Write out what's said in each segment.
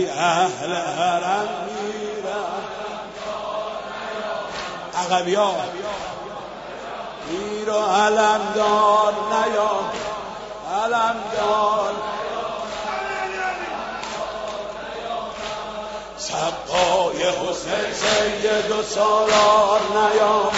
ای اهل حرم میرم عقبیا میر و علمدار نیام علمدار سبای حسین سید و سالار نیام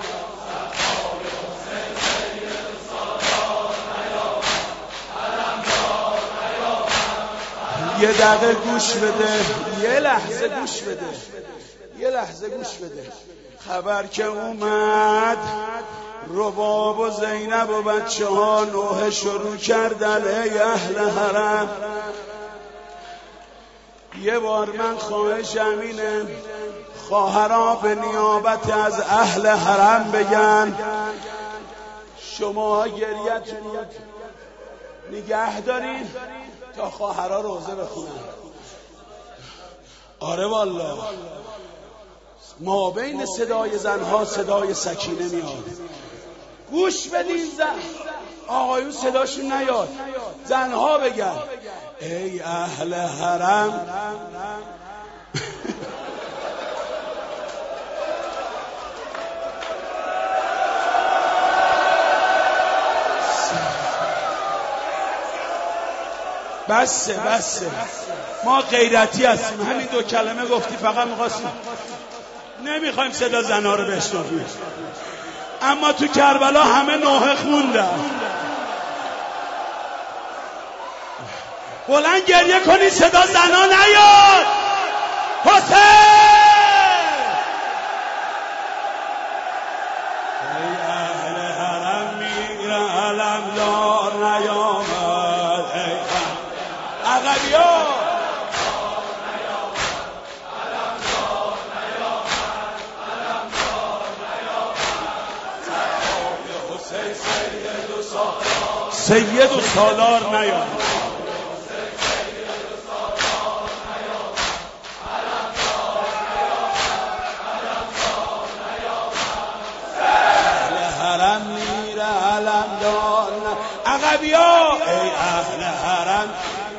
یه دقیقه گوش بده یه لحظه گوش بده یه لحظه گوش بده خبر که اومد رباب و زینب و بچه ها نوحه شروع کردن ای اهل حرم یه بار من خواهشم اینه خواهرها به نیابت از اهل حرم بگن شما گریتون نگه دارین تا خواهرها روزه بخونن. آره والله ما بین صدای زنها صدای سکینه میاد. گوش بدین زن آقایون صداشون نیاد زنها بگن ای اهل حرم بسه ما غیرتی هستیم همین دو کلمه گفتی فقط میخواستیم نمیخوایم صدا زنها رو بشنویم اما تو کربلا همه نوحه خوندن بلند گریه کنی صدا زنها نیاد حسین ای اهل حرم میرم علمدار نیامد ای عقبیا سید و سالار نیامد حرم میره علمدار عقبیا ای اهل حرم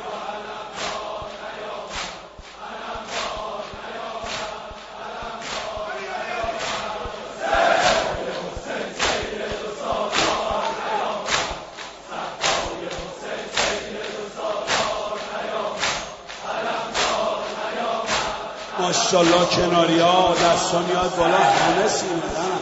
ماشاءالله کناری ها دستا میاد بالا همه سیمدن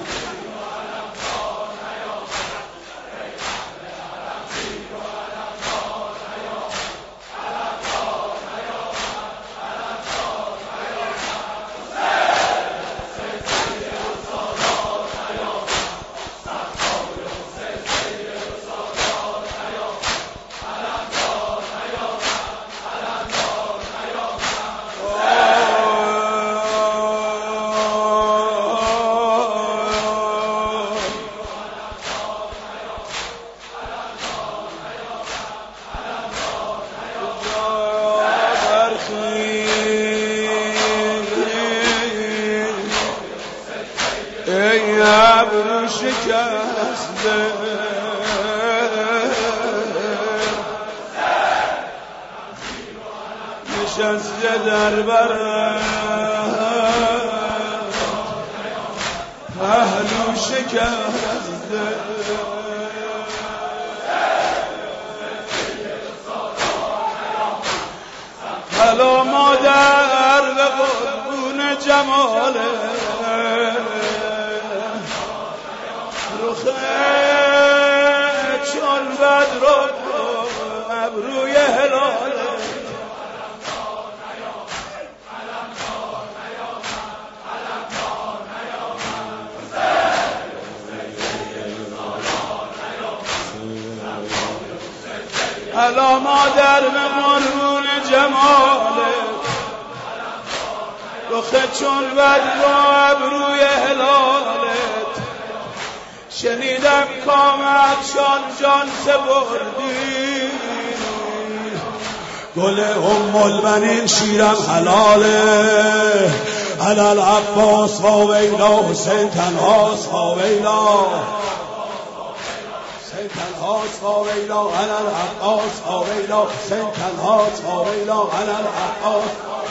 ای ابرو شکسته نشسته در برم پهلو شکسته حالا مادر به قربون جماله چون بدر و ابروی هلاله حالا مادر به قربون جماله رخ چون بدر و ابروی هلالت شنیدم کامت جان سپردی گل الم‌البنین شیرم حلاله علال عباس و ویلا حسین تنهاست و ویلا حسین تنها تاویلا علی العباس تاویلا حسین تنها تاویلا علی العباس